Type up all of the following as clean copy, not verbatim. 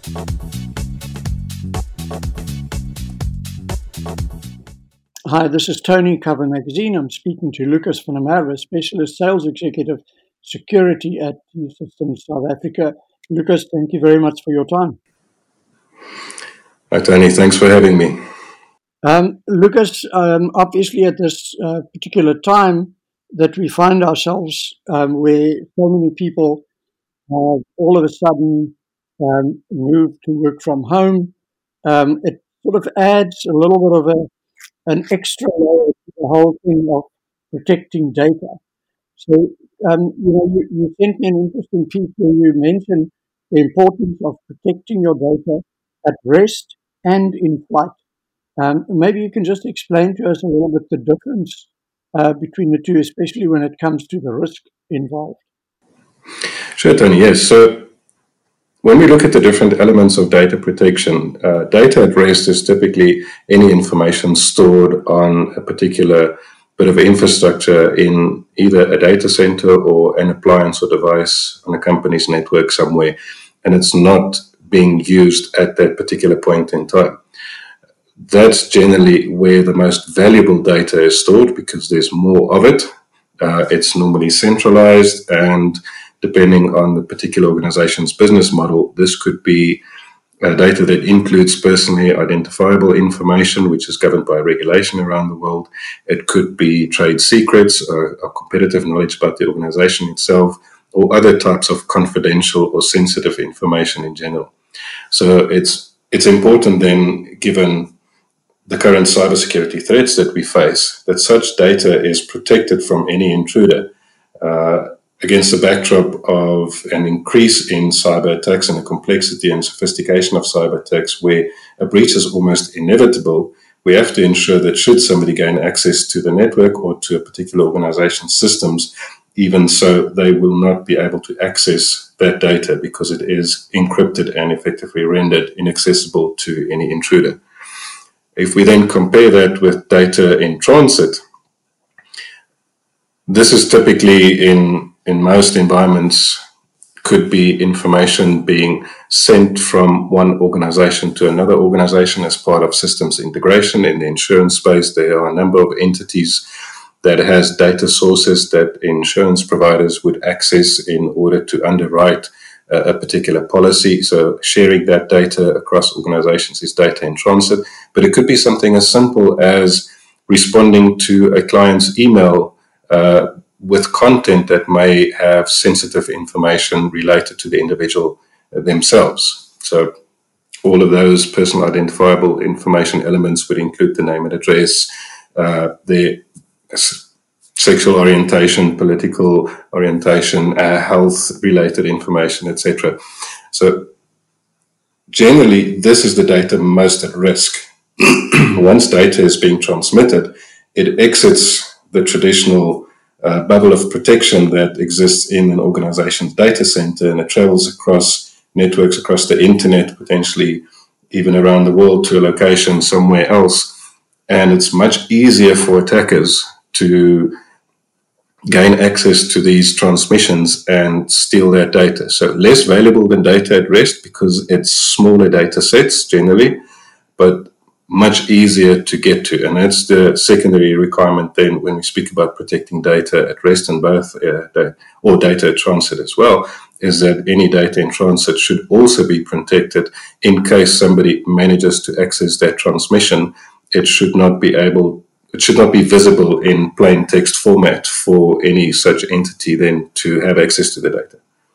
Hi, this is Tony, Cover Magazine. I'm speaking to Lucas van der Merwe, Specialist Sales Executive Security at T-Systems South Africa. Lucas, thank you very much for your time. Hi, Tony. Thanks for having me. Lucas, obviously at this particular time that we find ourselves where so many people have all of a sudden moved to work from home, it sort of adds a little bit of an extra layer to the whole thing of protecting data. So, you sent me an interesting piece where you mentioned the importance of protecting your data at rest and in flight. Maybe you can just explain to us a little bit the difference between the two, especially when it comes to the risk involved. Sure, Tony. Yes. So when we look at the different elements of data protection, data at rest is typically any information stored on a particular bit of infrastructure in either a data center or an appliance or device on a company's network somewhere, and it's not being used at that particular point in time. That's generally where the most valuable data is stored because there's more of it. It's normally centralized, and depending on the particular organization's business model, this could be data that includes personally identifiable information, which is governed by regulation around the world. It could be trade secrets or competitive knowledge about the organization itself, or other types of confidential or sensitive information in general. So it's important then, given the current cybersecurity threats that we face, that such data is protected from any intruder. Against the backdrop of an increase in cyber attacks and the complexity and sophistication of cyber attacks, where a breach is almost inevitable, we have to ensure that should somebody gain access to the network or to a particular organization's systems, even so, they will not be able to access that data because it is encrypted and effectively rendered inaccessible to any intruder. If we then compare that with data in transit, this is typically in most environments could be information being sent from one organization to another organization as part of systems integration. In the insurance space, there are a number of entities that has data sources that insurance providers would access in order to underwrite a particular policy. So sharing that data across organizations is data in transit, but it could be something as simple as responding to a client's email with content that may have sensitive information related to the individual themselves. So all of those personal identifiable information elements would include the name and address, their sexual orientation, political orientation, health-related information, etc. So generally, this is the data most at risk. Once data is being transmitted, it exits the traditional bubble of protection that exists in an organization's data center, and it travels across networks, across the internet, potentially even around the world to a location somewhere else. And it's much easier for attackers to gain access to these transmissions and steal that data. So less valuable than data at rest because it's smaller data sets generally, but much easier to get to. And that's the secondary requirement then when we speak about protecting data at rest and both, or data at transit as well, is that any data in transit should also be protected in case somebody manages to access that transmission. It should not be visible in plain text format for any such entity then to have access to the data.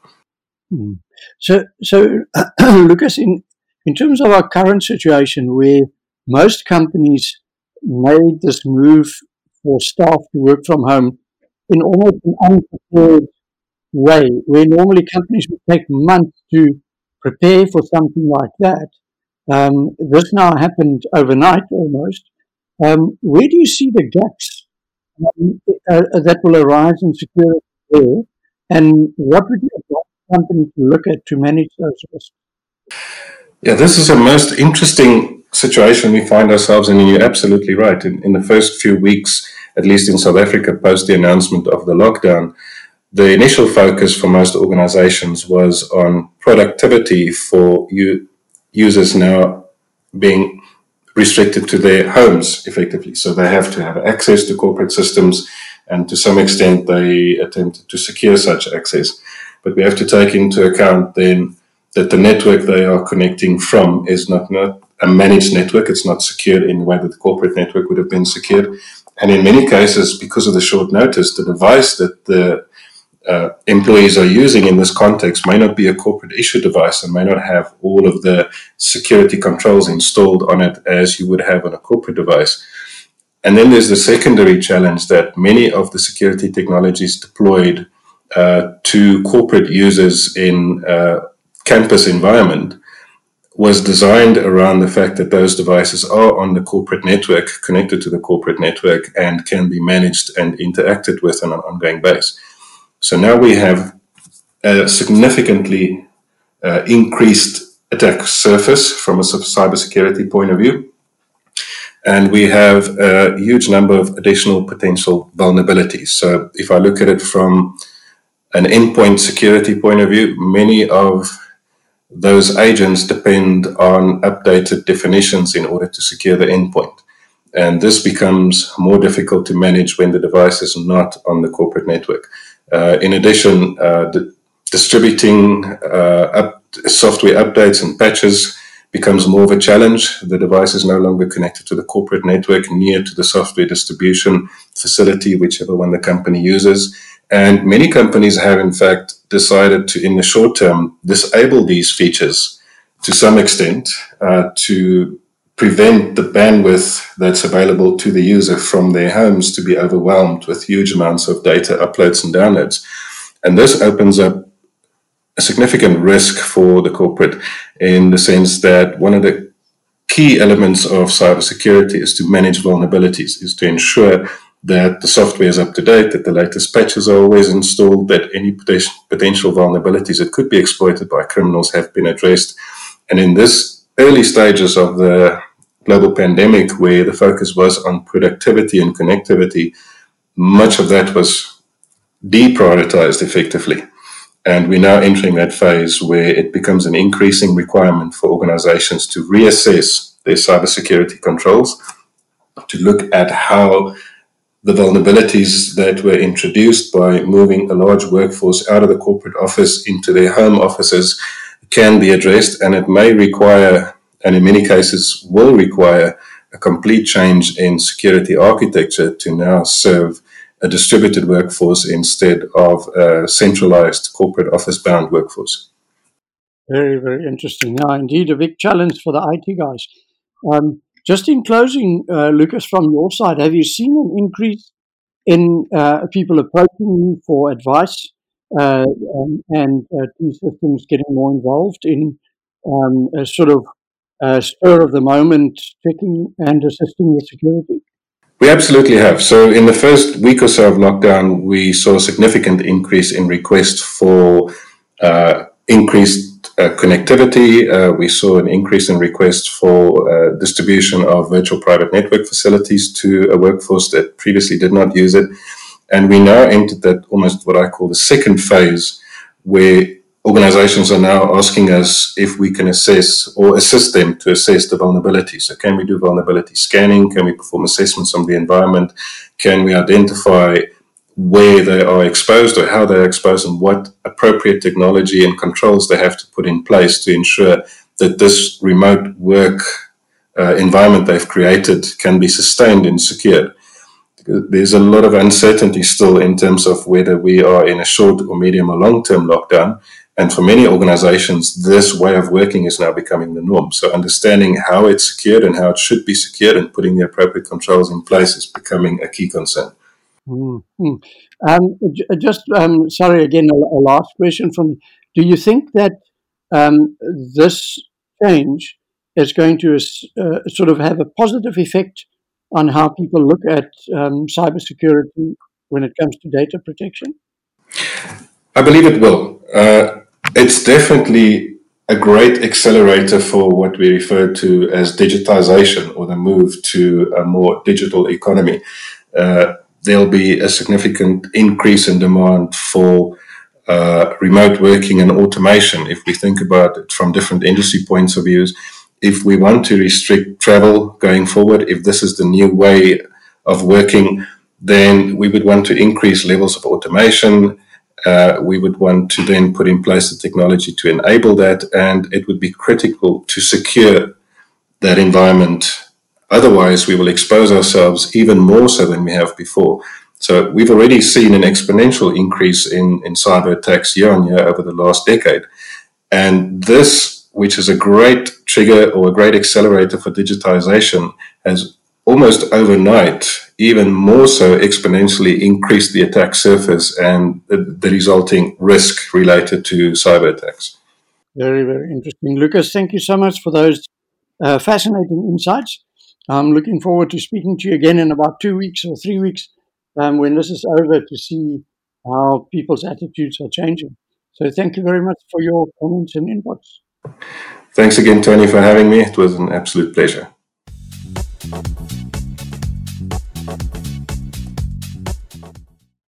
So Lucas, in terms of our current situation where most companies made this move for staff to work from home in almost an unprepared way, where normally companies would take months to prepare for something like that. This now happened overnight almost. Where do you see the gaps that will arise in security there, and what would you advise companies to look at to manage those risks? Yeah, this is a most interesting situation we find ourselves in, and you're absolutely right. In the first few weeks, at least in South Africa, post the announcement of the lockdown, the initial focus for most organizations was on productivity for you users now being restricted to their homes effectively. So they have to have access to corporate systems, and to some extent they attempt to secure such access. But we have to take into account then that the network they are connecting from is not a managed network. It's not secured in the way that the corporate network would have been secured. And in many cases, because of the short notice, the device that the employees are using in this context may not be a corporate issue device and may not have all of the security controls installed on it as you would have on a corporate device. And then there's the secondary challenge that many of the security technologies deployed to corporate users in campus environment was designed around the fact that those devices are on the corporate network, connected to the corporate network, and can be managed and interacted with on an ongoing basis. So now we have a significantly increased attack surface from a cybersecurity point of view. And we have a huge number of additional potential vulnerabilities. So if I look at it from an endpoint security point of view, many of those agents depend on updated definitions in order to secure the endpoint. And this becomes more difficult to manage when the device is not on the corporate network. In addition, distributing software updates and patches becomes more of a challenge. The device is no longer connected to the corporate network near to the software distribution facility, whichever one the company uses. And many companies have, in fact, decided to, in the short term, disable these features to some extent to prevent the bandwidth that's available to the user from their homes to be overwhelmed with huge amounts of data uploads and downloads. And this opens up a significant risk for the corporate in the sense that one of the key elements of cybersecurity is to manage vulnerabilities, is to ensure that the software is up to date, that the latest patches are always installed, that any potential vulnerabilities that could be exploited by criminals have been addressed. And in this early stages of the global pandemic, where the focus was on productivity and connectivity, much of that was deprioritized effectively. And we're now entering that phase where it becomes an increasing requirement for organizations to reassess their cybersecurity controls, to look at how the vulnerabilities that were introduced by moving a large workforce out of the corporate office into their home offices can be addressed. And it may require, and in many cases will require, a complete change in security architecture to now serve a distributed workforce instead of a centralized corporate office-bound workforce. Very, very interesting. Now, indeed, a big challenge for the IT guys. Just in closing, Lucas, from your side, have you seen an increase in people approaching you for advice and T-Systems getting more involved in a sort of spur of the moment checking and assisting with security? We absolutely have. So in the first week or so of lockdown, we saw a significant increase in requests for increased connectivity. We saw an increase in requests for distribution of virtual private network facilities to a workforce that previously did not use it. And we now entered that almost what I call the second phase, where organizations are now asking us if we can assess or assist them to assess the vulnerability. So can we do vulnerability scanning? Can we perform assessments on the environment? Can we identify where they are exposed or how they're exposed and what appropriate technology and controls they have to put in place to ensure that this remote work environment they've created can be sustained and secured? There's a lot of uncertainty still in terms of whether we are in a short or medium or long-term lockdown. And for many organizations, this way of working is now becoming the norm. So understanding how it's secured and how it should be secured and putting the appropriate controls in place is becoming a key concern. Mm-hmm. Sorry, again, a last question from me. Do you think that this change is going to sort of have a positive effect on how people look at cybersecurity when it comes to data protection? I believe it will. It's definitely a great accelerator for what we refer to as digitization, or the move to a more digital economy. There'll be a significant increase in demand for remote working and automation, if we think about it from different industry points of views, if we want to restrict travel going forward, if this is the new way of working, then we would want to increase levels of automation. We would want to then put in place the technology to enable that, and it would be critical to secure that environment. Otherwise, we will expose ourselves even more so than we have before. So we've already seen an exponential increase in cyber attacks year on year over the last decade. And this, which is a great trigger or a great accelerator for digitization, has almost overnight, even more so exponentially increased the attack surface and the resulting risk related to cyber attacks. Very, very interesting. Lucas, thank you so much for those fascinating insights. I'm looking forward to speaking to you again in about 2 weeks or 3 weeks when this is over, to see how people's attitudes are changing. So thank you very much for your comments and inputs. Thanks again, Tony, for having me. It was an absolute pleasure.